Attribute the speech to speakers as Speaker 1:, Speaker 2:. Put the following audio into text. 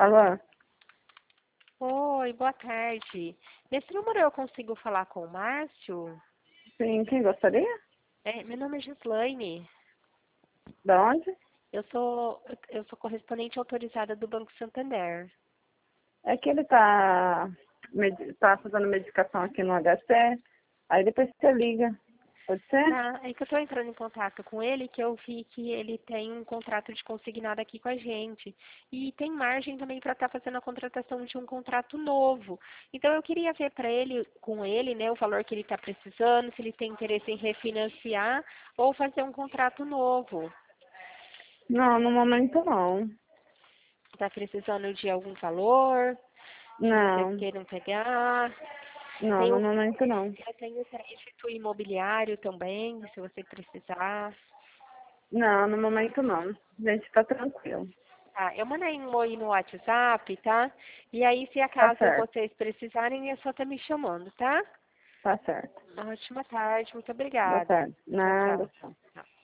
Speaker 1: Alô?
Speaker 2: Oi, boa tarde. Nesse número eu consigo falar com o Márcio?
Speaker 1: Sim, quem gostaria?
Speaker 2: Meu nome é Gislaine.
Speaker 1: Da onde?
Speaker 2: Eu sou, eu sou correspondente autorizada do Banco Santander.
Speaker 1: É que ele tá fazendo medicação aqui no HC, aí depois você liga. Pode ser?
Speaker 2: Tá, é que eu estou entrando em contato com ele, que eu vi que ele tem um contrato de consignado aqui com a gente. E tem margem também para estar fazendo a contratação de um contrato novo. Então eu queria ver para ele, com ele, né, o valor que ele está precisando, se ele tem interesse em refinanciar ou fazer um contrato novo.
Speaker 1: Não, no momento não.
Speaker 2: Está precisando de algum valor que vocês
Speaker 1: Não,
Speaker 2: queiram pegar.
Speaker 1: não,
Speaker 2: Tem
Speaker 1: no
Speaker 2: o,
Speaker 1: momento não.
Speaker 2: eu tenho o crédito imobiliário também, se você precisar.
Speaker 1: Não, no momento não. A gente tá tranquilo.
Speaker 2: Tá, eu mandei um oi no WhatsApp, tá? E aí, se
Speaker 1: Tá
Speaker 2: acaso
Speaker 1: certo,
Speaker 2: vocês precisarem, é só estar me chamando, tá?
Speaker 1: tá certo.
Speaker 2: Ótima tarde, muito
Speaker 1: Boa
Speaker 2: obrigada.
Speaker 1: tarde.
Speaker 2: Tchau,
Speaker 1: Nada,
Speaker 2: tchau.
Speaker 1: tchau.